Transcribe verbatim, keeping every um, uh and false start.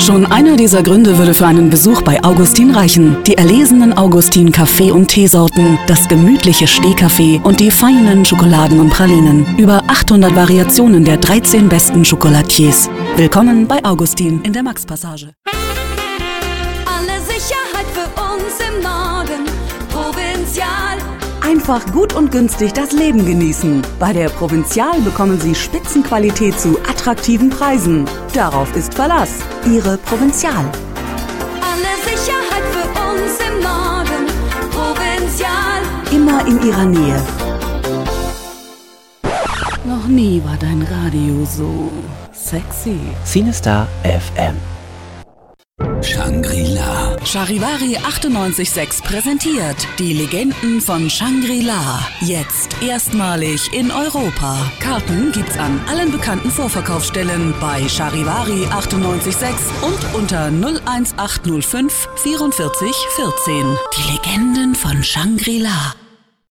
Schon einer dieser Gründe würde für einen Besuch bei Augustin reichen. Die erlesenen Augustin Kaffee- und Teesorten, das gemütliche Stehkaffee und die feinen Schokoladen und Pralinen. Über achthundert Variationen der dreizehn besten Chocolatiers. Willkommen bei Augustin in der Maxpassage. Alle Sicherheit für uns im Norden, Provinzial. Einfach gut und günstig das Leben genießen. Bei der Provinzial bekommen Sie Spitzenqualität zu attraktiven Preisen. Darauf ist Verlass. Ihre Provinzial. Alle Sicherheit für uns im Norden, Provinzial. Immer in Ihrer Nähe. Noch nie war dein Radio so sexy. Cinestar F M. Shangri-La. Charivari achtundneunzig Komma sechs präsentiert die Legenden von Shangri-La. Jetzt erstmalig in Europa. Karten gibt's an allen bekannten Vorverkaufsstellen bei Charivari achtundneunzig Komma sechs und unter null eins acht null fünf vierundvierzig vierzehn. Die Legenden von Shangri-La.